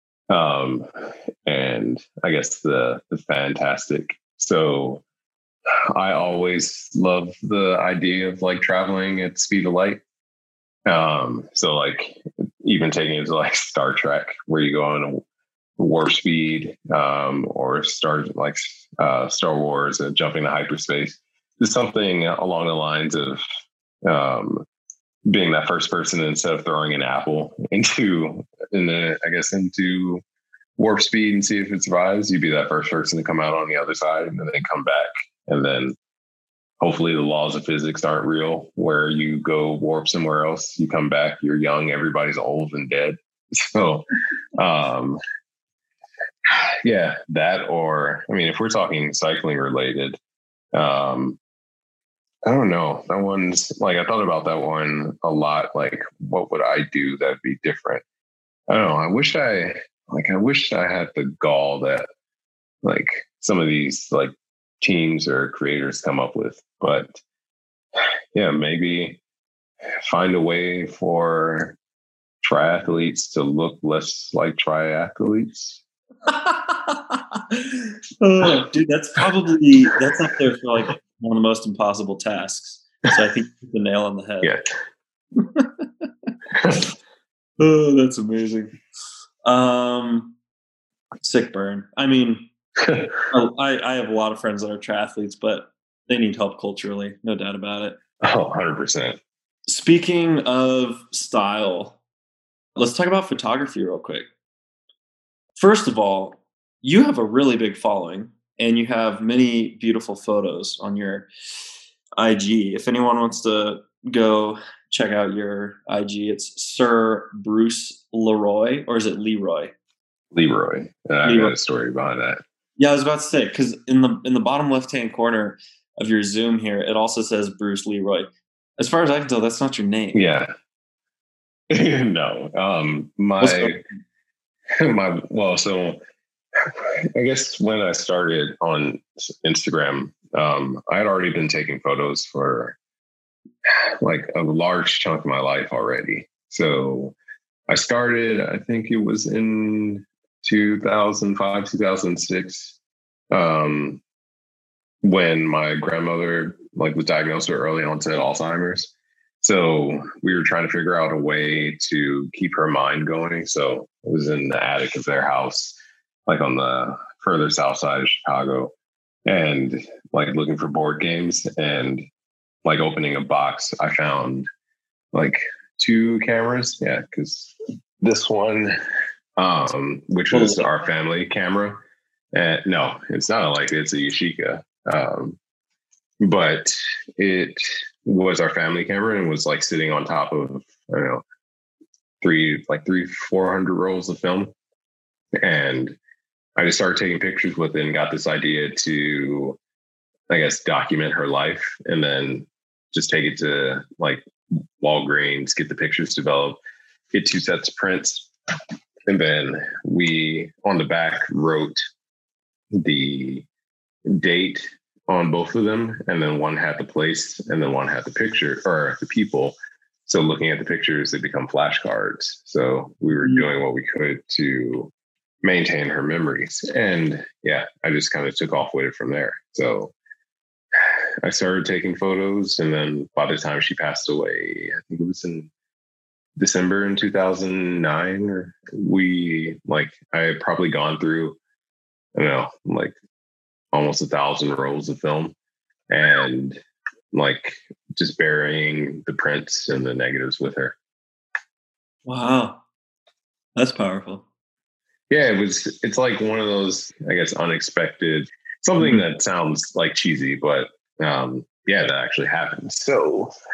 [SPEAKER 1] and I guess the fantastic. So I always love the idea of like traveling at the speed of light. So like even taking it to like Star Trek, where you go on warp speed, or Star Wars and jumping to hyperspace. It's something along the lines of being that first person, instead of throwing an apple into warp speed and see if it survives, you'd be that first person to come out on the other side and then come back. And then hopefully the laws of physics aren't real, where you go warp somewhere else, you come back, you're young, everybody's old and dead. So, yeah, that, or, I mean, if we're talking cycling related, I don't know. That one's like, I thought about that one a lot. Like, what would I do that'd be different? I don't know. I wish I had the gall that like some of these like teams or creators come up with. But yeah, maybe find a way for triathletes to look less like triathletes.
[SPEAKER 10] Oh, dude, that's up there for like one of the most impossible tasks. So I think you hit the nail on the head.
[SPEAKER 1] Yeah.
[SPEAKER 10] Oh, that's amazing. Sick burn. I mean, I have a lot of friends that are triathletes, but they need help culturally, no doubt about it.
[SPEAKER 1] Oh, 100%.
[SPEAKER 10] Speaking of style, let's talk about photography real quick. First of all, you have a really big following and you have many beautiful photos on your IG. If anyone wants to go check out your IG, it's Sir Bruce Leroy, or is it Leroy?
[SPEAKER 1] Leroy. I got a story behind that.
[SPEAKER 10] Yeah, I was about to say, because in the bottom left-hand corner of your Zoom here, it also says Bruce Leroy. As far as I can tell, that's not your name.
[SPEAKER 1] Yeah. No. So I guess when I started on Instagram, I had already been taking photos for like a large chunk of my life already. So I started, I think it was in 2005, 2006, when my grandmother like was diagnosed with early onset Alzheimer's. So we were trying to figure out a way to keep her mind going. So it was in the attic of their house, like on the further south side of Chicago, and like looking for board games, and like opening a box, I found like 2 cameras. Yeah, because this one, which was our family camera. No, it's not a Leica, it's a Yashica. But it was our family camera and was like sitting on top of, I don't know, 400 rolls of film. And I just started taking pictures with it and got this idea to, I guess, document her life, and then just take it to like Walgreens, get the pictures developed, get 2 sets of prints. And then we, on the back, wrote the date on both of them. And then one had the place and then one had the picture or the people. So looking at the pictures, they become flashcards. So we were doing what we could to maintain her memories. And yeah, I just kind of took off with it from there. So I started taking photos, and then by the time she passed away, I think it was in December in 2009, or I had probably gone through, I don't know, like almost 1,000 rolls of film, and like just burying the prints and the negatives with her.
[SPEAKER 10] Wow. That's powerful.
[SPEAKER 1] Yeah, it's like one of those, I guess, unexpected, something that sounds like cheesy, but yeah, that actually happened. So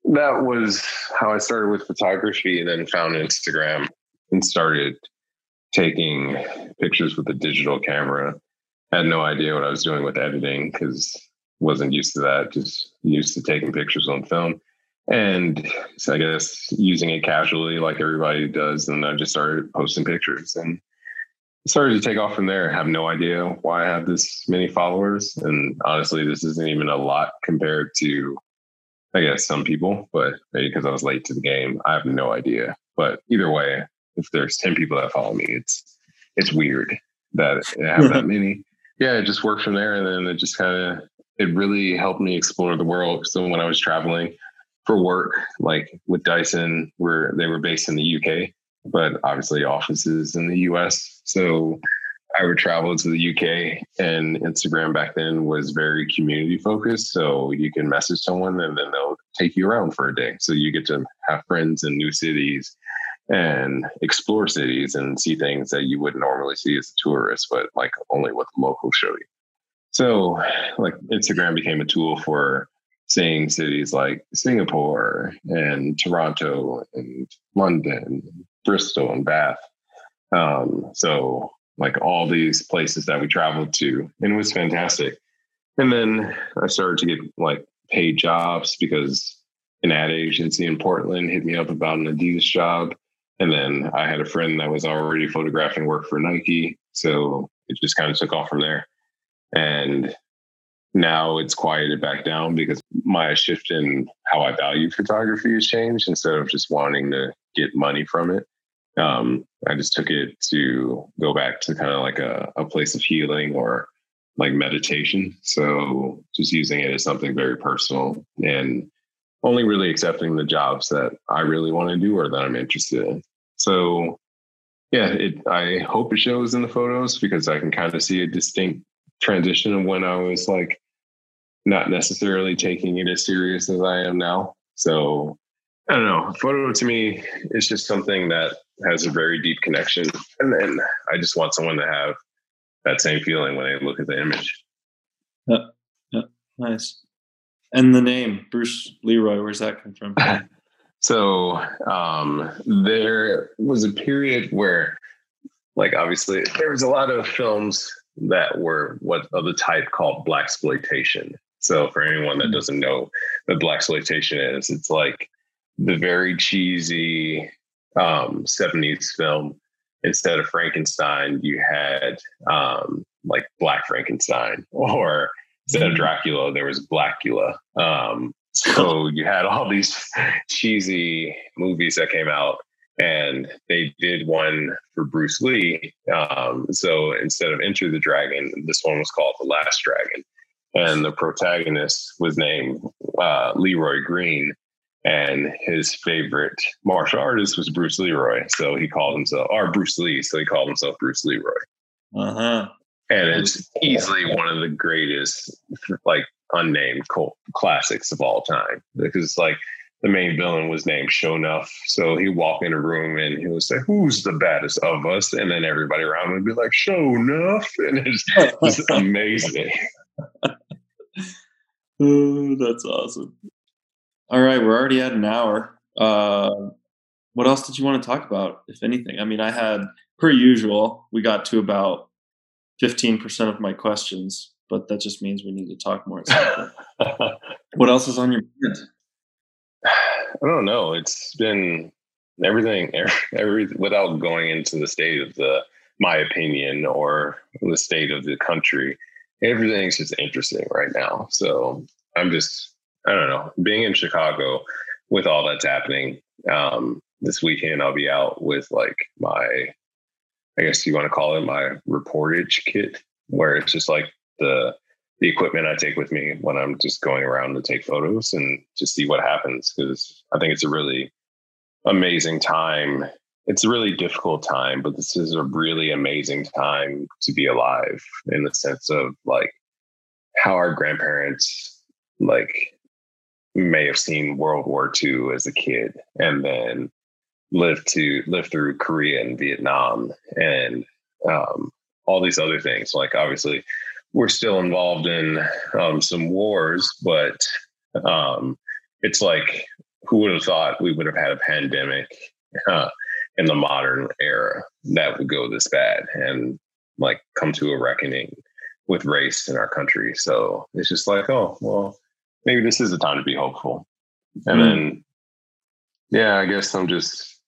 [SPEAKER 1] that was how I started with photography, and then found Instagram and started taking pictures with a digital camera. Had no idea what I was doing with editing because wasn't used to that, just used to taking pictures on film. And so I guess using it casually like everybody does. And I just started posting pictures and it started to take off from there. I have no idea why I have this many followers. And honestly, this isn't even a lot compared to, I guess, some people, but maybe because I was late to the game, I have no idea. But either way, if there's 10 people that follow me, it's weird that I have that many. Yeah, it just worked from there. And then it just it really helped me explore the world. So when I was traveling for work, like with Dyson, they were based in the UK, but obviously offices in the US. So I would travel to the UK, and Instagram back then was very community focused. So you can message someone and then they'll take you around for a day. So you get to have friends in new cities and explore cities and see things that you wouldn't normally see as a tourist, but like only what the locals show you. So like Instagram became a tool for seeing cities like Singapore and Toronto and London, Bristol and Bath. So like all these places that we traveled to, and it was fantastic. And then I started to get like paid jobs because an ad agency in Portland hit me up about an Adidas job. And then I had a friend that was already photographing work for Nike. So it just kind of took off from there. And now it's quieted back down because my shift in how I value photography has changed. Instead of just wanting to get money from it, I just took it to go back to kind of like a place of healing or like meditation. So just using it as something very personal and only really accepting the jobs that I really want to do or that I'm interested in. So yeah, I hope it shows in the photos because I can kind of see a distinct transition of when I was like not necessarily taking it as serious as I am now. So I don't know. A photo to me is just something that has a very deep connection. And then I just want someone to have that same feeling when they look at the image.
[SPEAKER 10] Yeah. Nice. And the name, Bruce Leroy, where's that come from?
[SPEAKER 1] So there was a period where, like, obviously, there was a lot of films that were of the type called blaxploitation. So for anyone that doesn't know what blaxploitation is, it's like the very cheesy 70s film. Instead of Frankenstein, you had like Black Frankenstein, or instead of Dracula, there was Blackula. So you had all these cheesy movies that came out, and they did one for Bruce Lee. So instead of Enter the Dragon, this one was called The Last Dragon. And the protagonist was named Leroy Green. And his favorite martial artist was Bruce Leroy. So he called himself, or Bruce Lee. So he called himself Bruce Leroy.
[SPEAKER 10] Uh-huh.
[SPEAKER 1] And it's easily one of the greatest, like, unnamed cult classics of all time. Because, like, the main villain was named Sho'nuff. So he'd walk in a room and he would say, "Who's the baddest of us?" And then everybody around would be like, "Sho'nuff." And it's amazing.
[SPEAKER 10] Oh, that's awesome. All right, we're already at an hour. What else did you want to talk about, if anything? I mean, I had, per usual, we got to about 15% of my questions, but that just means we need to talk more. What else is on your mind?
[SPEAKER 1] I don't know. It's been everything, without going into the state of my opinion or the state of the country. Everything's just interesting right now. So I'm just, I don't know, being in Chicago with all that's happening. This weekend, I'll be out with like my, I guess you want to call it my reportage kit, where it's just like the equipment I take with me when I'm just going around to take photos and just see what happens. Because I think it's a really amazing time. It's a really difficult time, but this is a really amazing time to be alive, in the sense of like how our grandparents like may have seen World War II as a kid and then lived through Korea and Vietnam and all these other things. Like, obviously we're still involved in some wars, but it's like who would have thought we would have had a pandemic in the modern era that would go this bad and like come to a reckoning with race in our country. So it's just like, oh, well, maybe this is a time to be hopeful. And then, yeah, I guess I'm just,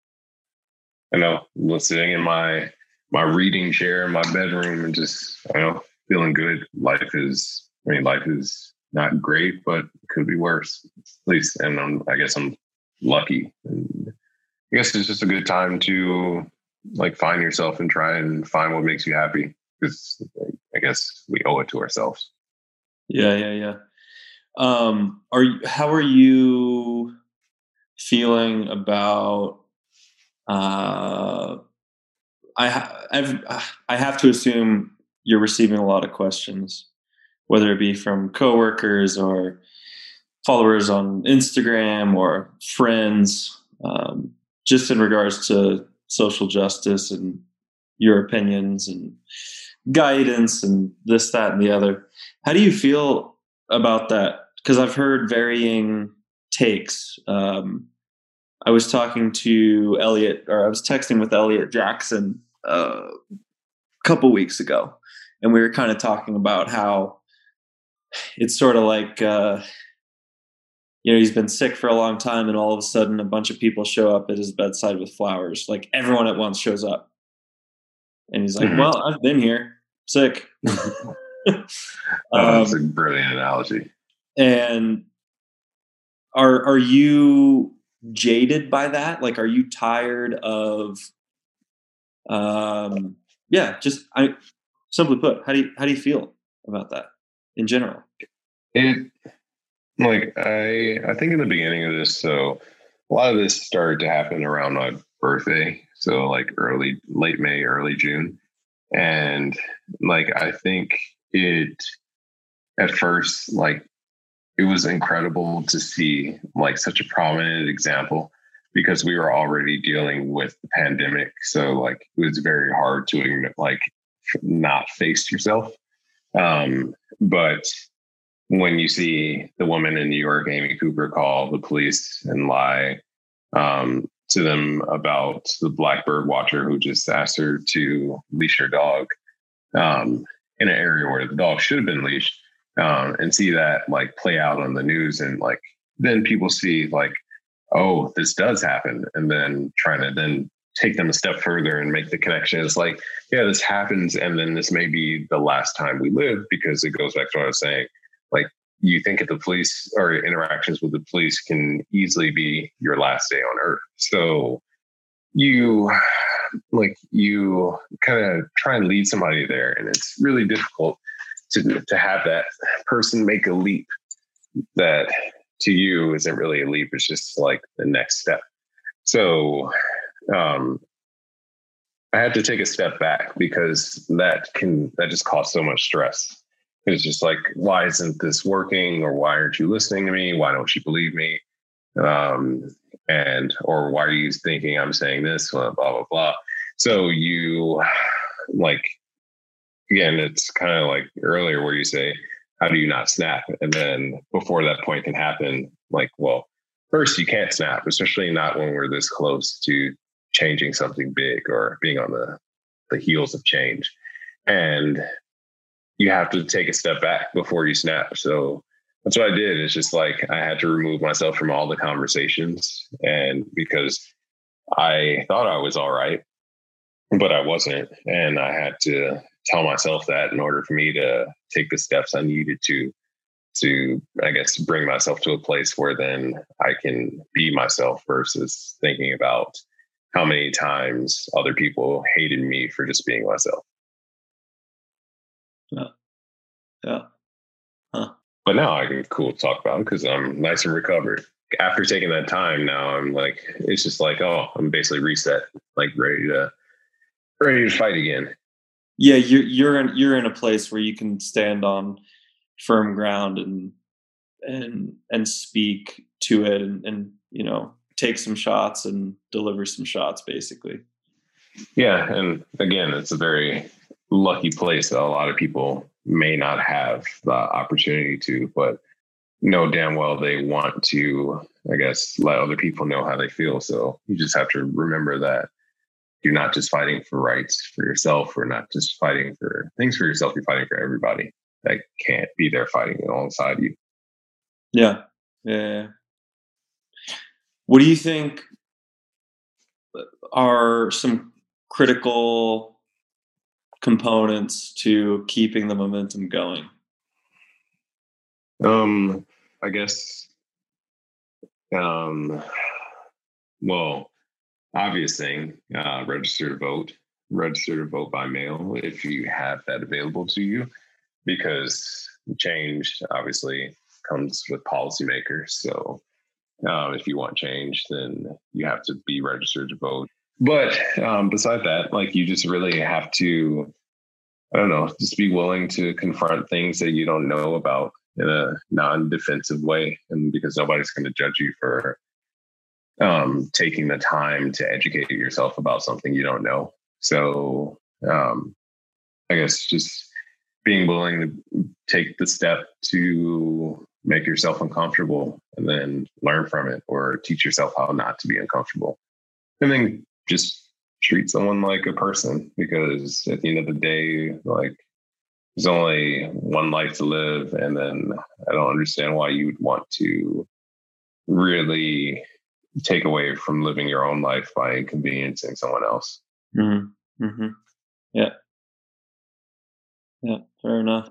[SPEAKER 1] sitting in my reading chair in my bedroom and just, feeling good. Life is not great, but it could be worse, at least. And I guess I'm lucky. And I guess it's just a good time to like find yourself and try and find what makes you happy, because I guess we owe it to ourselves.
[SPEAKER 10] Yeah. How are you feeling about? I have to assume you're receiving a lot of questions, whether it be from coworkers or followers on Instagram or friends, just in regards to social justice and your opinions and guidance and this, that, and the other. How do you feel about that? Because I've heard varying takes. I was talking to I was texting with Elliot Jackson a couple weeks ago, and we were kind of talking about how it's sort of like, he's been sick for a long time, and all of a sudden a bunch of people show up at his bedside with flowers. Like everyone at once shows up. And he's like, well, I've been here sick.
[SPEAKER 1] That's a brilliant analogy.
[SPEAKER 10] And are you jaded by that? Like, are you tired of, simply put, how do you feel about that in general?
[SPEAKER 1] I think in the beginning of this, so a lot of this started to happen around my birthday. So like late May, early June. And like, I think at first, like, it was incredible to see like such a prominent example, because we were already dealing with the pandemic. So like, it was very hard to like not face yourself. But when you see the woman in New York, Amy Cooper, call the police and lie to them about the black bird watcher who just asked her to leash her dog in an area where the dog should have been leashed, and see that like play out on the news, and like then people see like, oh, this does happen, and then trying to then take them a step further and make the connection. It's like, yeah, this happens, and then this may be the last time we live, because it goes back to what I was saying. Like, you think that the police or interactions with the police can easily be your last day on earth. So you kind of try and lead somebody there. And it's really difficult to have that person make a leap that to you isn't really a leap. It's just like the next step. So I had to take a step back, because that just caused so much stress. It's just like, why isn't this working? Or why aren't you listening to me? Why don't you believe me? Or why are you thinking I'm saying this? Blah, blah, blah. So you like, again, it's kind of like earlier where you say, how do you not snap? And then before that point can happen, like, well, first you can't snap, especially not when we're this close to changing something big or being on the heels of change. And you have to take a step back before you snap. So that's what I did. It's just like, I had to remove myself from all the conversations, and because I thought I was all right, but I wasn't. And I had to tell myself that in order for me to take the steps I needed to, I guess, bring myself to a place where then I can be myself, versus thinking about how many times other people hated me for just being myself.
[SPEAKER 10] Yeah. Huh.
[SPEAKER 1] But now I can cool talk about it, because I'm nice and recovered. After taking that time, now I'm like, it's just like, oh, I'm basically reset, like ready to fight again.
[SPEAKER 10] Yeah, you're in a place where you can stand on firm ground and speak to it, and take some shots and deliver some shots, basically.
[SPEAKER 1] Yeah, and again, it's a very lucky place that a lot of people may not have the opportunity to, but know damn well they want to I guess, let other people know how they feel. So you just have to remember that you're not just fighting for rights for yourself, or not just fighting for things for yourself. You're fighting for everybody that can't be there fighting alongside you.
[SPEAKER 10] Yeah. Yeah. What do you think are some critical components to keeping the momentum going?
[SPEAKER 1] I guess, well, obvious thing, register to vote by mail if you have that available to you, because change obviously comes with policymakers. So if you want change, then you have to be registered to vote. But beside that, like, you just really have to, I don't know, just be willing to confront things that you don't know about in a non-defensive way. And because nobody's going to judge you for taking the time to educate yourself about something you don't know. So I guess just being willing to take the step to make yourself uncomfortable and then learn from it, or teach yourself how not to be uncomfortable. And then just treat someone like a person, because at the end of the day, like, there's only one life to live. And then I don't understand why you would want to really take away from living your own life by inconveniencing someone else.
[SPEAKER 10] Mm-hmm. Mm-hmm. Yeah. Yeah. Fair enough.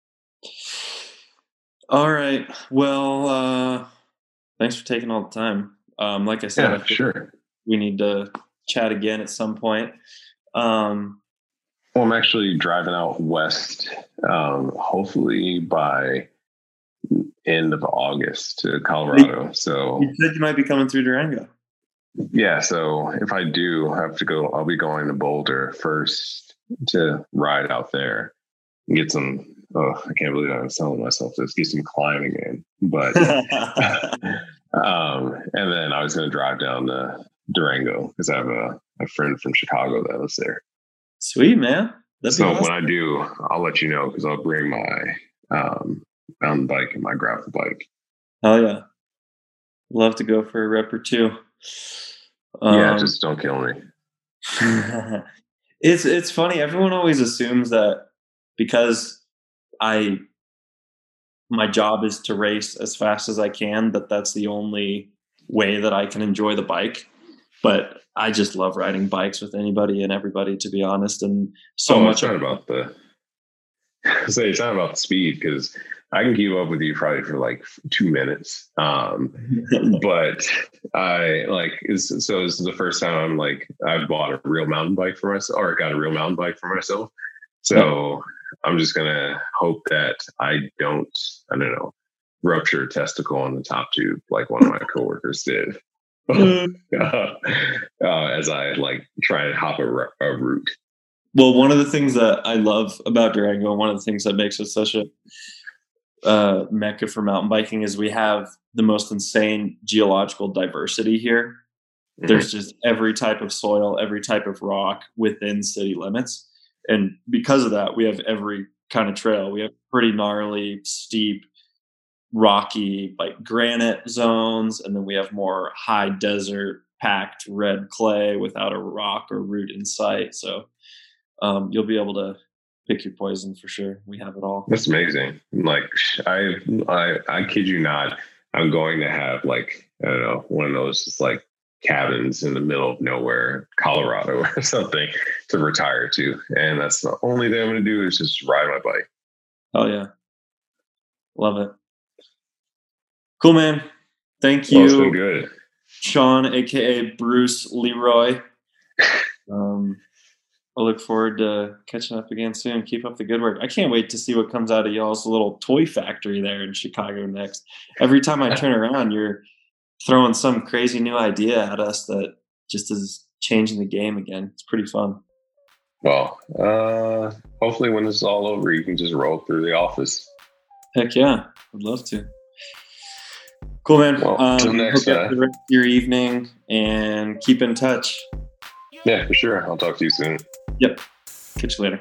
[SPEAKER 10] All right. Well, thanks for taking all the time. Like I said,
[SPEAKER 1] yeah, sure.
[SPEAKER 10] We need to chat again at some point.
[SPEAKER 1] Well, I'm actually driving out west, hopefully by end of August to Colorado. So
[SPEAKER 10] you said you might be coming through Durango.
[SPEAKER 1] Yeah. So if I do have to go, I'll be going to Boulder first to ride out there and get some. Oh, I can't believe I was telling myself this. Get some climbing in, but and then I was going to drive down to Durango because I have a friend from Chicago that lives there.
[SPEAKER 10] Sweet, man.
[SPEAKER 1] So awesome. When I do, I'll let you know, because I'll bring my mountain bike and my gravel bike.
[SPEAKER 10] Oh yeah, love to go for a rep or two.
[SPEAKER 1] Yeah, just don't kill me.
[SPEAKER 10] It's funny. Everyone always assumes that because my job is to race as fast as I can, that's the only way that I can enjoy the bike. But I just love riding bikes with anybody and everybody, to be honest. And so much.
[SPEAKER 1] It's not about it's not about the speed, because I can keep up with you probably for like 2 minutes. But this is the first time I bought a real mountain bike for myself, or got a real mountain bike for myself. So I'm just going to hope that I don't rupture a testicle on the top tube like one of my coworkers did. As I try to hop a route.
[SPEAKER 10] Well, one of the things that I love about Durango, one of the things that makes it such a mecca for mountain biking, is we have the most insane geological diversity here. Mm-hmm. There's just every type of soil, every type of rock within city limits. And because of that, we have every kind of trail. We have pretty gnarly, steep, rocky, granite zones, and then we have more high desert packed red clay without a rock or root in sight. So you'll be able to pick your poison for sure. We have it all.
[SPEAKER 1] That's amazing. I kid you not, I'm going to have one of those just cabins in the middle of nowhere, Colorado or something, to retire to, and that's the only thing I'm going to do is just ride my bike.
[SPEAKER 10] Oh yeah, love it. Cool, man. Thank you.
[SPEAKER 1] It's been good.
[SPEAKER 10] Sean, aka Bruce Leroy. I look forward to catching up again soon. Keep up the good work. I can't wait to see what comes out of y'all's little toy factory there in Chicago next. Every time I turn around, you're throwing some crazy new idea at us that just is changing the game again. It's pretty fun.
[SPEAKER 1] Well, hopefully when this is all over, you can just roll through the office.
[SPEAKER 10] Heck yeah. I'd love to. Cool, man.
[SPEAKER 1] Well, till next
[SPEAKER 10] hope you have the rest of your evening and keep in touch.
[SPEAKER 1] Yeah, for sure. I'll talk to you soon.
[SPEAKER 10] Yep. Catch you later.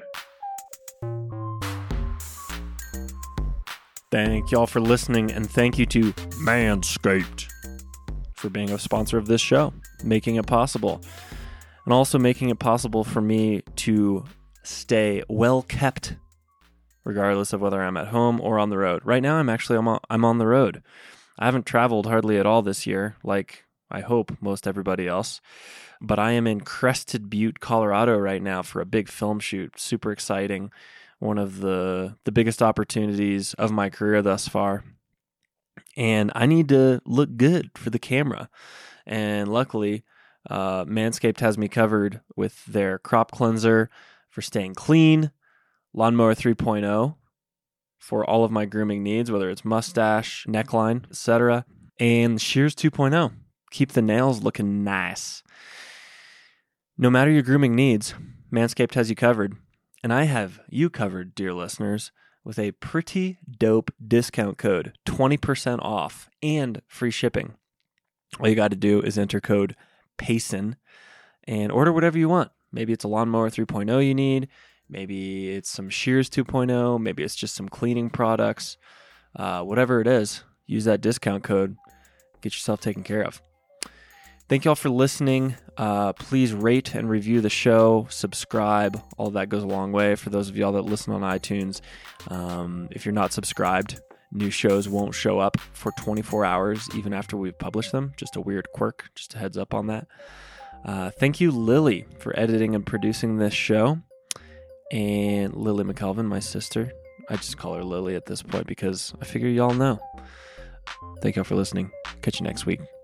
[SPEAKER 10] Thank y'all for listening, and thank you to Manscaped. for being a sponsor of this show, making it possible. And also making it possible for me to stay well kept, regardless of whether I'm at home or on the road. Right now, I'm on the road. I haven't traveled hardly at all this year, like I hope most everybody else. But I am in Crested Butte, Colorado right now for a big film shoot. Super exciting. One of the biggest opportunities of my career thus far. And I need to look good for the camera. And luckily, Manscaped has me covered with their crop cleanser for staying clean, Lawnmower 3.0 for all of my grooming needs, whether it's mustache, neckline, etc., and Shears 2.0. Keep the nails looking nice. No matter your grooming needs, Manscaped has you covered. And I have you covered, dear listeners, with a pretty dope discount code, 20% off and free shipping. All you got to do is enter code PAYSON and order whatever you want. Maybe it's a Lawnmower 3.0 you need. Maybe it's some Shears 2.0. Maybe it's just some cleaning products. Whatever it is, use that discount code. Get yourself taken care of. Thank you all for listening. Please rate and review the show, subscribe. All of that goes a long way. For those of y'all that listen on iTunes, if you're not subscribed, new shows won't show up for 24 hours even after we've published them. Just a weird quirk, just a heads up on that. Thank you, Lily, for editing and producing this show. And Lily McKelvin, my sister. I just call her Lily at this point because I figure y'all know. Thank y'all for listening. Catch you next week.